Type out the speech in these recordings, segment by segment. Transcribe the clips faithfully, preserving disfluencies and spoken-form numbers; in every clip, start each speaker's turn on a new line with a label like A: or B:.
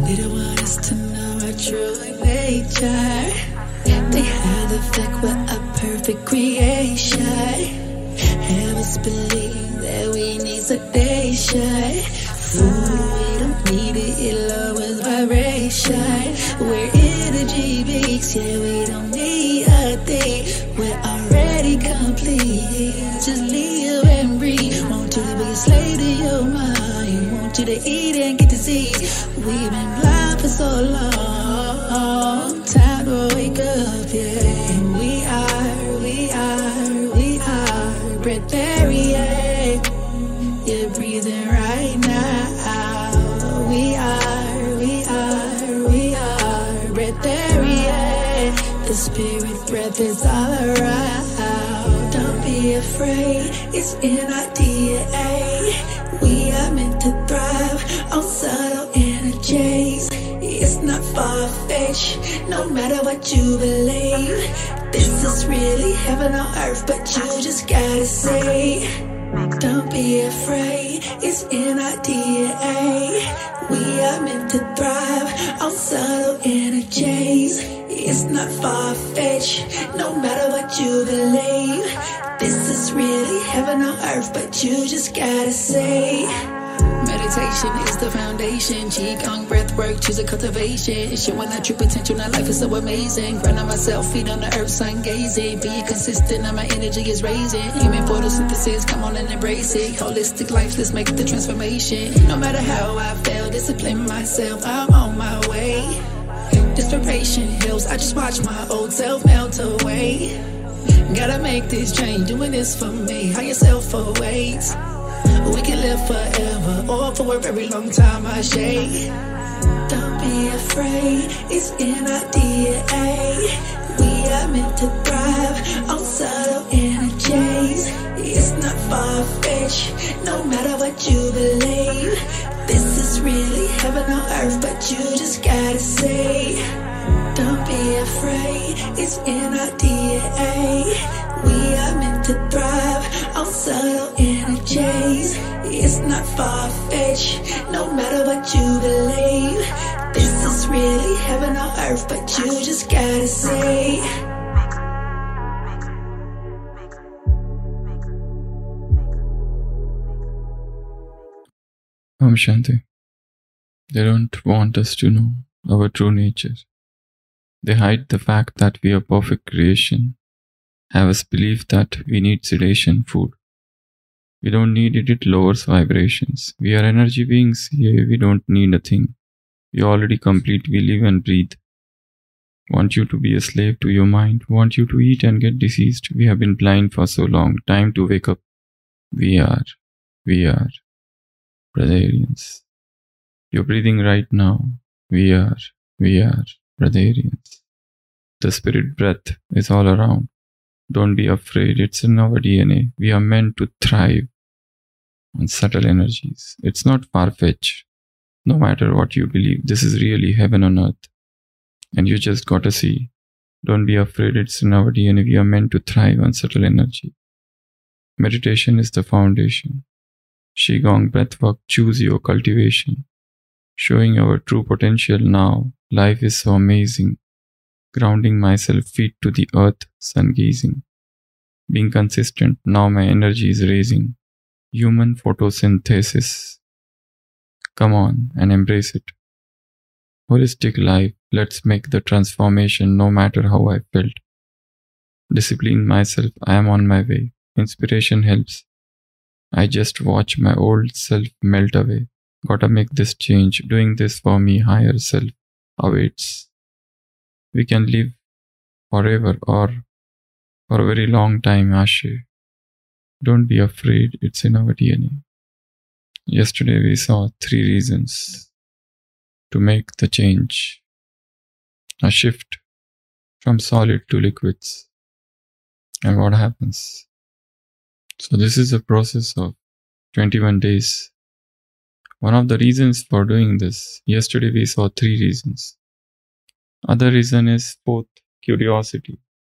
A: They don't want us to know our true nature. They hide the fact we're a perfect creation. Have us believe that we need sedation. Food, we don't need it, it lowers vibration. We're energy beaks, yeah, we don't need a thing. We're already complete, just live and breathe. Want you to be a slave to your mind, want you to eat and get disease. We've been blind for so long, time to wake up, yeah. And we are, we are, we are breatharian. You're breathing right now. We are, we are, we are breatharian. The spirit breath is all around. Don't be afraid, it's in our D N A. We are meant to thrive on subtle energies. It's not far-fetched, no matter what you believe. This is really heaven on earth, but you just gotta say, don't be afraid, it's in our D N A. We are meant to thrive on subtle energies. It's not far-fetched, no matter what you believe. This is really heaven on earth, but you just gotta say. Meditation is the foundation. Qigong, breath work, choose a cultivation. It's showing our true potential, now life is so amazing. Grounding myself, feet on the earth, sun gazing. Be consistent, now my energy is raising. Human photosynthesis, come on and embrace it. Holistic life, let's make the transformation. No matter how I fail, discipline myself, I'm on my way. Inspiration helps, I just watch my old self melt away. Gotta make this change, doing this for me. Higher self awaits. We can live forever or for a very long time, I say. Don't be afraid, it's in our D N A. We are meant to thrive on subtle energies. It's not far-fetched, no matter what you believe. This is really heaven on earth, but you just gotta say, don't be afraid, it's in our D N A. We are meant to thrive on subtle energies. It's not far-fetched, no matter what you believe. This is really heaven on earth, but you just gotta say.
B: Om Shanti. They don't want us to know our true nature. They hide the fact that we are perfect creation, have us believe that we need sedation, food. We don't need it, it lowers vibrations. We are energy beings, yeah, we don't need a thing. We are already complete, we live and breathe. Want you to be a slave to your mind, want you to eat and get diseased. We have been blind for so long, time to wake up. We are, we are Brotherarians. You're breathing right now. We are, we are Brotherarians. The spirit breath is all around. Don't be afraid, it's in our D N A. We are meant to thrive on subtle energies. It's not far-fetched. No matter what you believe, this is really heaven on earth. And you just gotta see. Don't be afraid, it's in our D N A. We are meant to thrive on subtle energy. Meditation is the foundation. Qigong, breathwork, choose your cultivation. Showing our true potential now. Life is so amazing. Grounding myself, feet to the earth, sun gazing. Being consistent, now my energy is raising. Human photosynthesis. Come on and embrace it. Holistic life, let's make the transformation no matter how I felt. Discipline myself, I am on my way. Inspiration helps. I just watch my old self melt away. Gotta make this change, doing this for me, higher self awaits. We can live forever or for a very long time, Ashe. Don't be afraid, it's in our D N A. Yesterday we saw three reasons to make the change. A shift from solid to liquids. And what happens? So this is a process of twenty-one days. One of the reasons for doing this, yesterday we saw three reasons. Other reason is fourth, curiosity,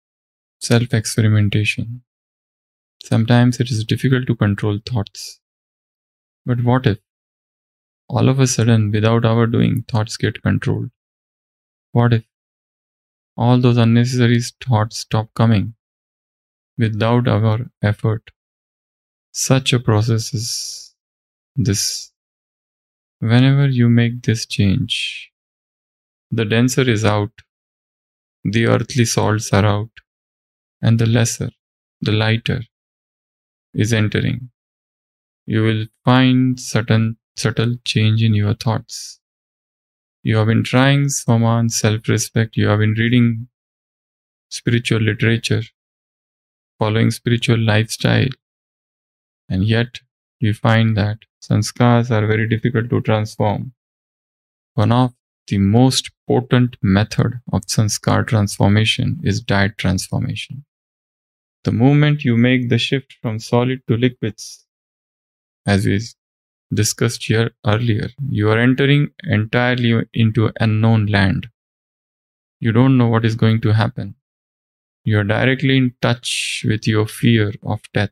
B: self-experimentation. Sometimes it is difficult to control thoughts. But what if? all of a sudden, without our doing, thoughts get controlled. What if all those unnecessary thoughts stop coming without our effort? Such a process is this. Whenever you make this change, the denser is out, the earthly salts are out, and the lesser, the lighter, is entering. You will find certain subtle change in your thoughts. You have been trying Swaman, self-respect, you have been reading spiritual literature, following spiritual lifestyle, and yet you find that sanskars are very difficult to transform. One of the most potent method of sanskar transformation is diet transformation. The moment you make the shift from solid to liquids, as we discussed here earlier, you are entering entirely into unknown land. You don't know what is going to happen. You are directly in touch with your fear of death.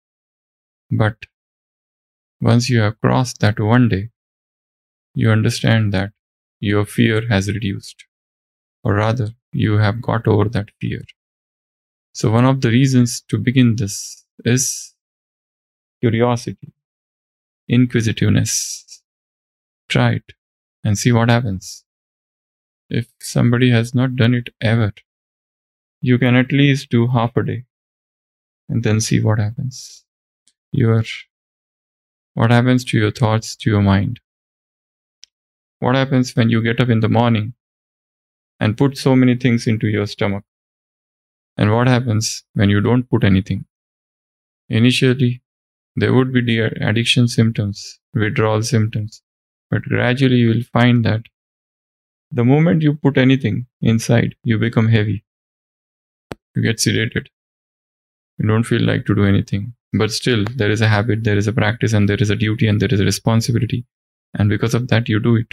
B: But once you have crossed that one day, you understand that your fear has reduced, or rather, you have got over that fear. So one of the reasons to begin this is curiosity, inquisitiveness. Try it and see what happens. If somebody has not done it ever, you can at least do half a day and then see what happens. Your, what happens to your thoughts, to your mind? What happens when you get up in the morning and put so many things into your stomach? And what happens when you don't put anything? Initially, there would be the addiction symptoms, withdrawal symptoms, but gradually you will find that the moment you put anything inside, you become heavy. You get sedated. You don't feel like to do anything. But still, there is a habit, there is a practice, and there is a duty, and there is a responsibility. And because of that, you do it.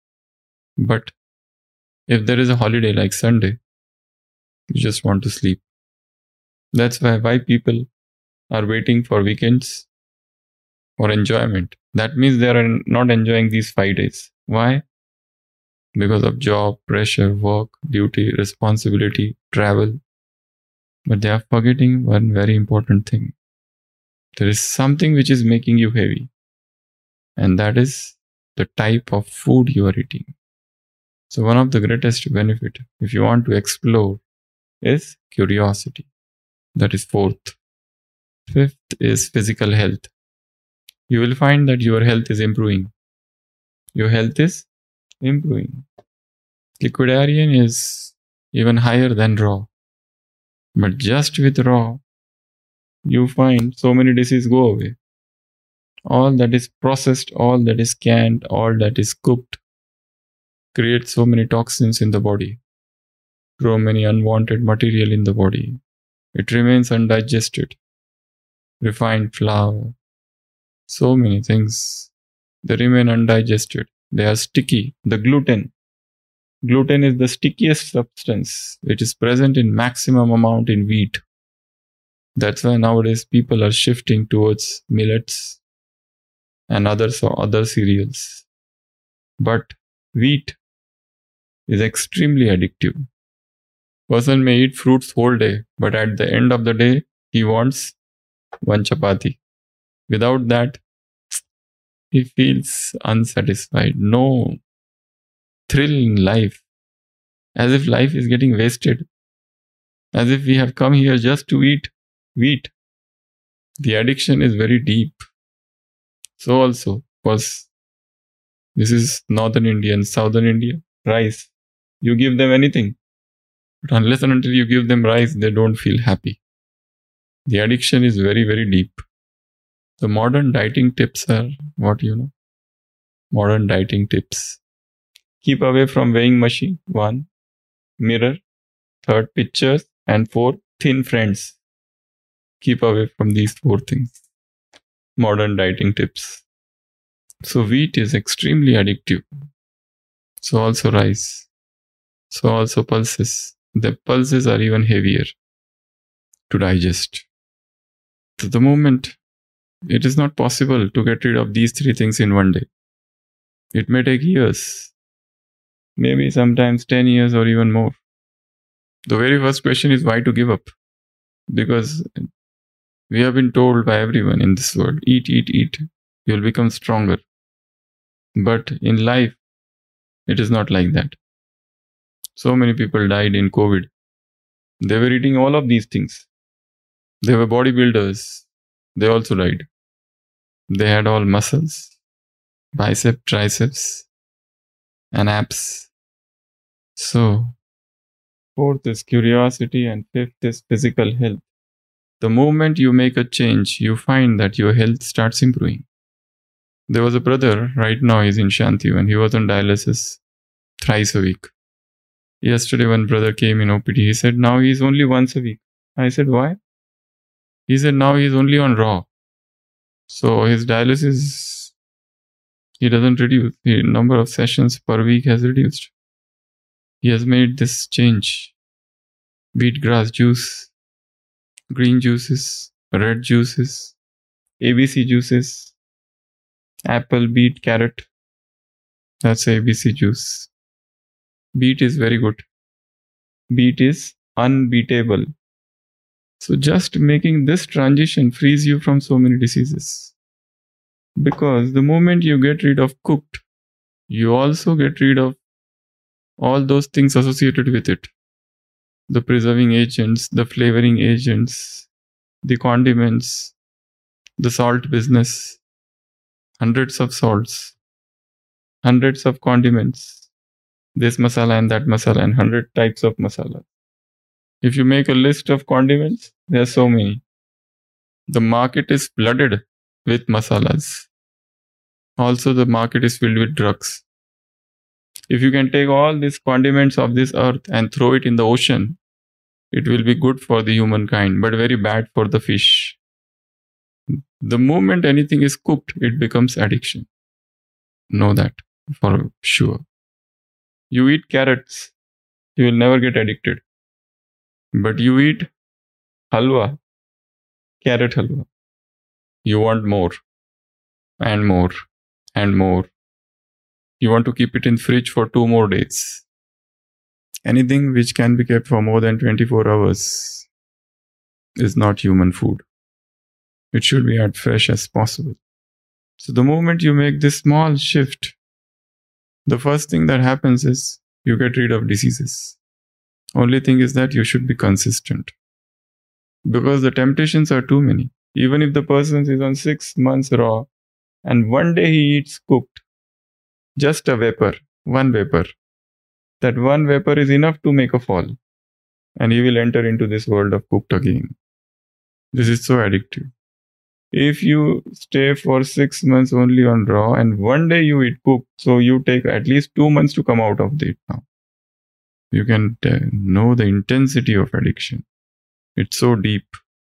B: But if there is a holiday like Sunday, you just want to sleep. That's why, why people are waiting for weekends or enjoyment. That means they are not enjoying these five days. Why? Because of job, pressure, work, duty, responsibility, travel. But they are forgetting one very important thing. There is something which is making you heavy. And that is the type of food you are eating. So one of the greatest benefit, if you want to explore, is curiosity. That is fourth. Fifth is physical health. You will find that your health is improving. Your health is improving. Liquidarian is even higher than raw. But just with raw, you find so many diseases go away. All that is processed, all that is canned, all that is cooked creates so many toxins in the body, grow many unwanted material in the body. It remains undigested. Refined flour, so many things, they remain undigested. They are sticky. The gluten. Gluten is the stickiest substance. It is present in maximum amount in wheat. That's why nowadays people are shifting towards millets and others or other cereals. But wheat is extremely addictive. Person may eat fruits whole day, but at the end of the day, he wants one chapati. Without that, he feels unsatisfied. No thrill in life. As if life is getting wasted. As if we have come here just to eat wheat. The addiction is very deep. So also, because this is northern India and southern India, rice. You give them anything. But unless and until you give them rice, they don't feel happy. The addiction is very, very deep. The modern dieting tips are what you know. Modern dieting tips. Keep away from weighing machine. One, mirror. Third, pictures. And four, thin friends. Keep away from these four things. Modern dieting tips. So wheat is extremely addictive. So also rice. So also pulses. The pulses are even heavier to digest. To the moment, it is not possible to get rid of these three things in one day. It may take years, maybe sometimes ten years or even more. The very first question is why to give up? Because we have been told by everyone in this world, eat, eat, eat. You'll become stronger. But in life, it is not like that. So many people died in COVID. They were eating all of these things. They were bodybuilders. They also died. They had all muscles, bicep, triceps, and abs. So, fourth is curiosity and fifth is physical health. The moment you make a change, you find that your health starts improving. There was a brother, right now he's in Shanti, and he was on dialysis thrice a week. Yesterday, one brother came in O P D. He said, now he's only once a week. I said, why? He said, now he's only on raw. So his dialysis, he doesn't reduce. The number of sessions per week has reduced. He has made this change. Beet grass juice, green juices, red juices, A B C juices, apple, beet, carrot. That's A B C juice. Beet is very good. Beet is unbeatable. So just making this transition frees you from so many diseases. Because the moment you get rid of cooked, you also get rid of all those things associated with it. The preserving agents, the flavoring agents, the condiments, the salt business, hundreds of salts, hundreds of condiments, this masala and that masala, and hundred types of masala. If you make a list of condiments, there are so many. The market is flooded with masalas. Also, the market is filled with drugs. If you can take all these condiments of this earth and throw it in the ocean, it will be good for the humankind, but very bad for the fish. The moment anything is cooked, it becomes addiction. Know that for sure. You eat carrots, you will never get addicted. But you eat halwa, carrot halwa. You want more and more and more. You want to keep it in fridge for two more days. Anything which can be kept for more than twenty-four hours is not human food. It should be as fresh as possible. So the moment you make this small shift, the first thing that happens is you get rid of diseases. Only thing is that you should be consistent. Because the temptations are too many. Even if the person is on six months raw and one day he eats cooked, just a vapor, one vapor. That one vapor is enough to make a fall. And he will enter into this world of cooked again. This is so addictive. If you stay for six months only on raw and one day you eat cooked, so you take at least two months to come out of it now. You can t- know the intensity of addiction. It's so deep.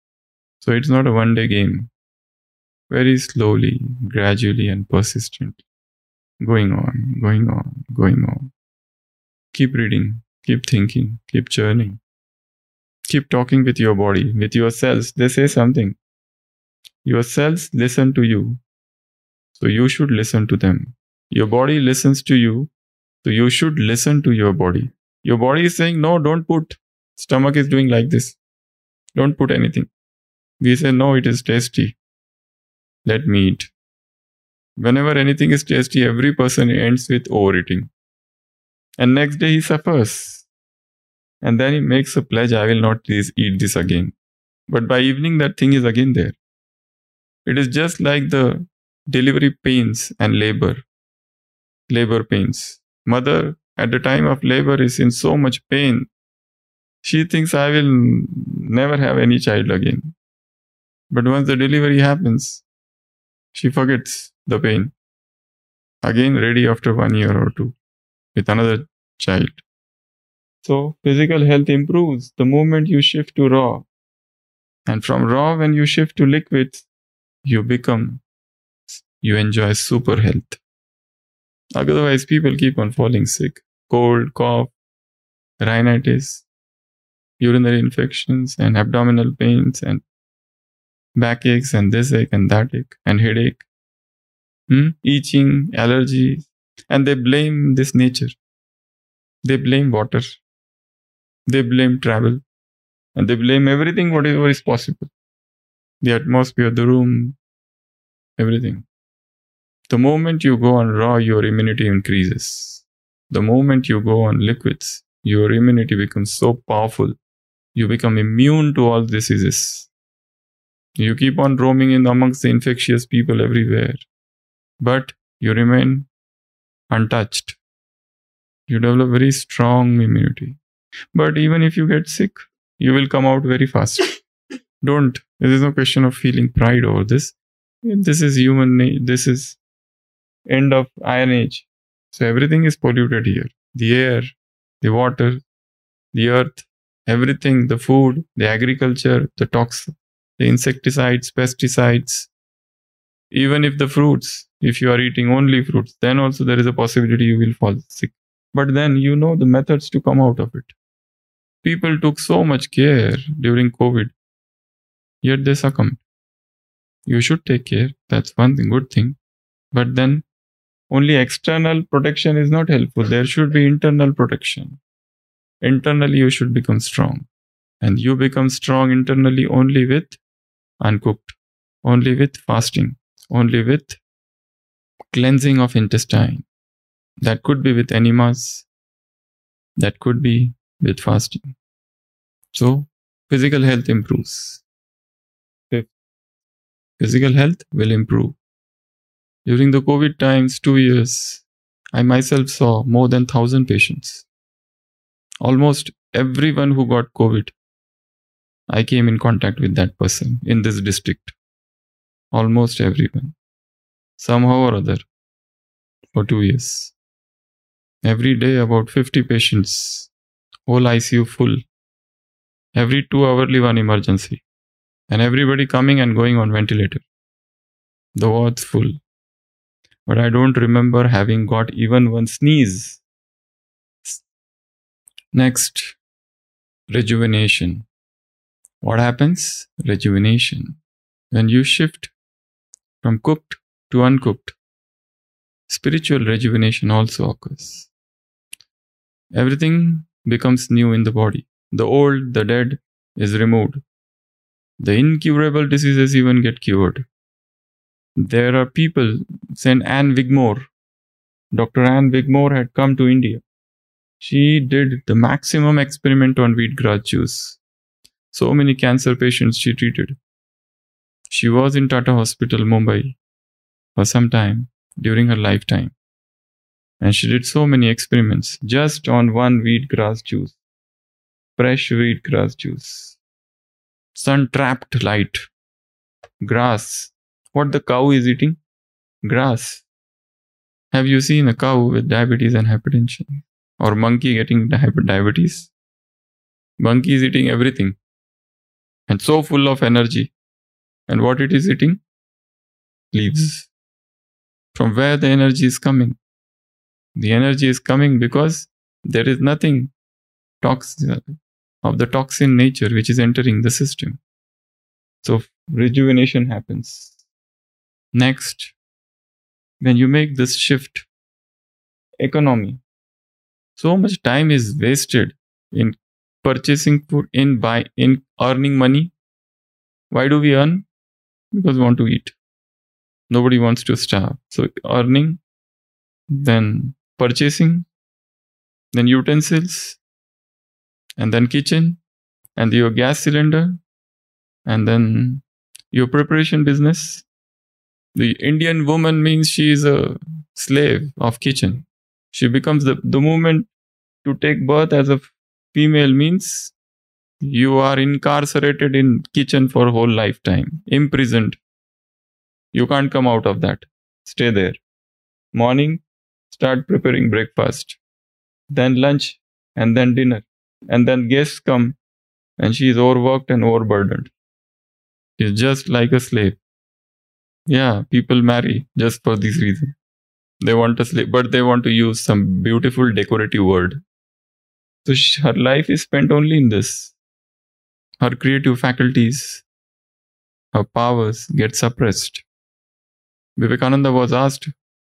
B: So it's not a one-day game. Very slowly, gradually and persistently. Going on, going on, going on. Keep reading, keep thinking, keep churning. Keep talking with your body, with your cells. They say something. Your cells listen to you. So you should listen to them. Your body listens to you. So you should listen to your body. Your body is saying, no, don't put. Stomach is doing like this. Don't put anything. We say, no, it is tasty. Let me eat. Whenever anything is tasty, every person ends with overeating. And next day he suffers. And then he makes a pledge, I will not eat this again. But by evening, that thing is again there. It is just like the delivery pains and labor. Labor pains. Mother at the time of labor is in so much pain. She thinks I will never have any child again. But once the delivery happens, she forgets the pain. Again ready after one year or two with another child. So physical health improves the moment you shift to raw. And from raw, when you shift to liquids, you become, you enjoy super health. Otherwise, people keep on falling sick. Cold, cough, rhinitis, urinary infections and abdominal pains and backaches and this ache and that ache and headache. Hmm? Itching, allergies, And they blame this nature. They blame water. They blame travel. And they blame everything, whatever is possible. The atmosphere, the room, everything. The moment you go on raw, your immunity increases. The moment you go on liquids, your immunity becomes so powerful. You become immune to all diseases. You keep on roaming in amongst the infectious people everywhere. But you remain untouched. You develop very strong immunity. But even if you get sick, you will come out very fast. Don't. There is no question of feeling pride over this. This is human nature. This is end of Iron Age. So everything is polluted here. The air, the water, the earth, everything, the food, the agriculture, the toxins, the insecticides, pesticides. Even if the fruits, if you are eating only fruits, then also there is a possibility you will fall sick. But then you know the methods to come out of it. People took so much care during COVID, yet they succumbed. You should take care. That's one thing, good thing. But then only external protection is not helpful. There should be internal protection. Internally, you should become strong. And you become strong internally only with uncooked, only with fasting, only with cleansing of intestine. That could be with enemas. That could be with fasting. So, physical health improves. Physical health will improve. During the COVID times, two years, I myself saw more than one thousand patients. Almost everyone who got COVID, I came in contact with that person in this district. Almost everyone. Somehow or other. For two years. Every day about fifty patients. Whole I C U full. Every two hourly one emergency. And everybody coming and going on ventilator. The wards full. But I don't remember having got even one sneeze. Next, rejuvenation. What happens? Rejuvenation. When you shift from cooked to uncooked, spiritual rejuvenation also occurs. Everything becomes new in the body. The old, the dead is removed. The incurable diseases even get cured. There are people, Saint Anne Wigmore, Doctor Anne Wigmore had come to India. She did the maximum experiment on wheatgrass juice. So many cancer patients she treated. She was in Tata Hospital, Mumbai, for some time during her lifetime. And she did so many experiments just on one wheatgrass juice. Fresh wheatgrass juice. Sun-trapped light. Grass. What the cow is eating? Grass. Have you seen a cow with diabetes and hypertension? Or monkey getting diabetes? Monkey is eating everything. And so full of energy. And what it is eating? Leaves. From where the energy is coming? The energy is coming because there is nothing toxic of the toxin nature which is entering the system. So rejuvenation happens. Next, when you make this shift, economy. So much time is wasted in purchasing food, in buy, in earning money. Why do we earn? Because we want to eat. Nobody wants to starve. So earning, then purchasing, then utensils, and then kitchen, and your gas cylinder, and then your preparation business. The Indian woman means she is a slave of kitchen. She becomes the, the moment to take birth as a female means you are incarcerated in kitchen for whole lifetime, imprisoned. You can't come out of that. Stay there. Morning, start preparing breakfast. Then lunch, and then dinner. And then guests come, and she is overworked and overburdened. She's just like a slave. Yeah, people marry just for this reason. They want a slave, but they want to use some beautiful decorative word. So she, her life is spent only in this. Her creative faculties, her powers get suppressed. Vivekananda was asked,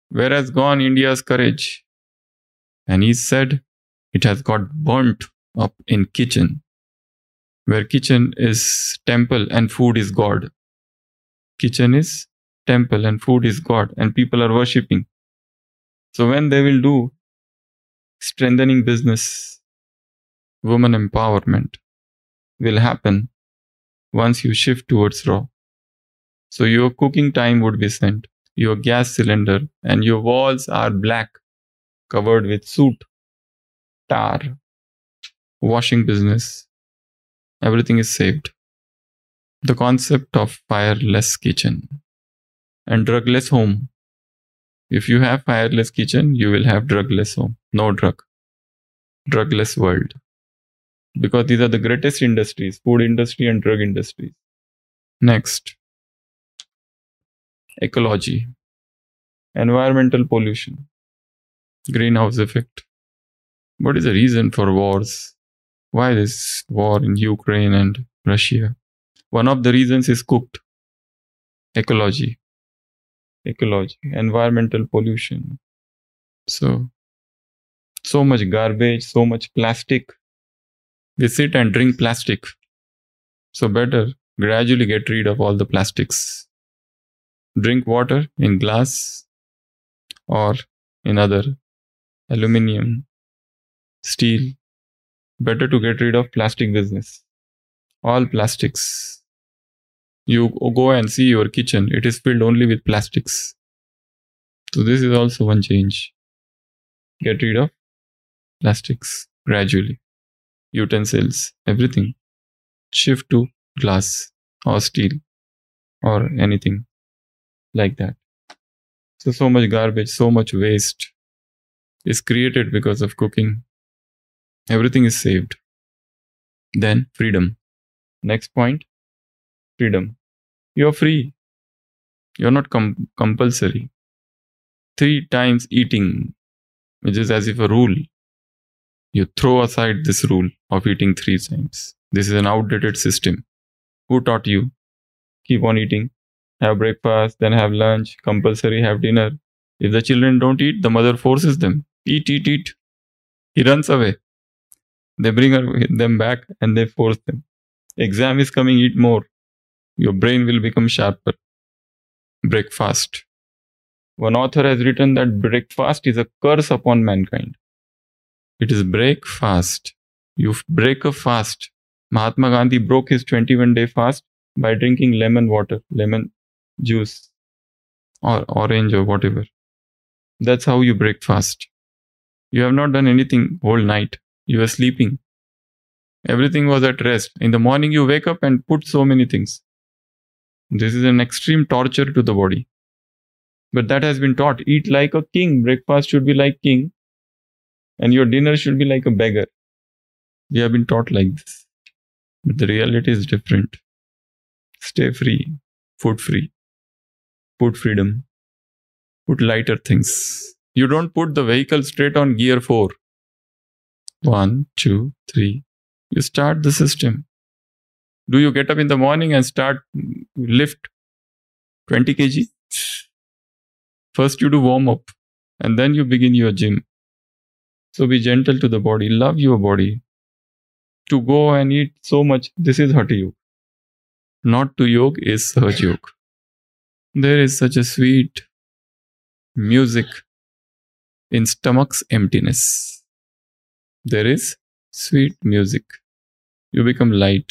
B: Where has gone India's courage? And he said, it has got burnt up in kitchen, where kitchen is temple and food is God. Kitchen is temple and food is God, and people are worshipping. So when they will do strengthening business, woman empowerment will happen once you shift towards raw. So your cooking time would be sent, your gas cylinder, and your walls are black, covered with soot, tar, washing business. Everything is saved. The concept of fireless kitchen and drugless home. If you have fireless kitchen, you will have drugless home. No drug. Drugless world. Because these are the greatest industries, food industry and drug industries. Next. Ecology. Environmental pollution. Greenhouse effect. What is the reason for wars? Why this war in Ukraine and Russia? One of the reasons is cooked. Ecology. Ecology. Environmental pollution. So, so much garbage, so much plastic. We sit and drink plastic. So better gradually get rid of all the plastics. Drink water in glass or in other aluminium, steel. Better to get rid of plastic business. All plastics. You go and see your kitchen. It is filled only with plastics. So this is also one change. Get rid of plastics gradually. Utensils, everything. Shift to glass or steel or anything like that. So, so much garbage, so much waste is created because of cooking. Everything is saved. Then freedom. Next point, freedom. You're free. You're not com- compulsory. Three times eating, which is as if a rule. You throw aside this rule of eating three times. This is an outdated system. Who taught you? Keep on eating. Have breakfast, then have lunch, compulsory have dinner. If the children don't eat, the mother forces them. Eat, eat, eat. He runs away. They bring them back and they force them. Exam is coming, eat more. Your brain will become sharper. Breakfast. One author has written that breakfast is a curse upon mankind. It is break fast. You break a fast. Mahatma Gandhi broke his twenty-one day fast by drinking lemon water, lemon juice, or orange or whatever. That's how you break fast. You have not done anything whole night. You were sleeping. Everything was at rest. In the morning you wake up and put so many things. This is an extreme torture to the body. But that has been taught. Eat like a king. Breakfast should be like king. And your dinner should be like a beggar. We have been taught like this. But the reality is different. Stay free. Food free. Put freedom. Put lighter things. You don't put the vehicle straight on gear four. One, two, three. You start the system. Do you get up in the morning and start lift twenty kilograms? First you do warm up and then you begin your gym. So be gentle to the body. Love your body. To go and eat so much, this is Hatha Yoga. Not to yoga is Sahaj Yoga. There is such a sweet music in stomach's emptiness. There is sweet music. You become light.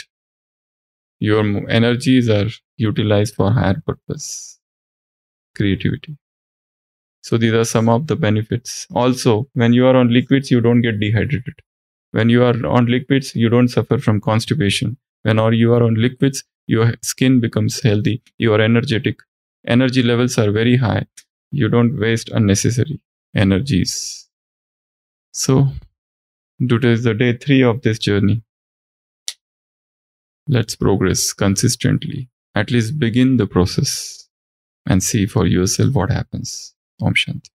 B: Your energies are utilized for higher purpose. Creativity. So these are some of the benefits. Also, when you are on liquids, you don't get dehydrated. When you are on liquids, you don't suffer from constipation. When you are on liquids, your skin becomes healthy. You are energetic. Energy levels are very high. You don't waste unnecessary energies. So, today is the day three of this journey. Let's progress consistently. At least begin the process and see for yourself what happens. Om Shanti.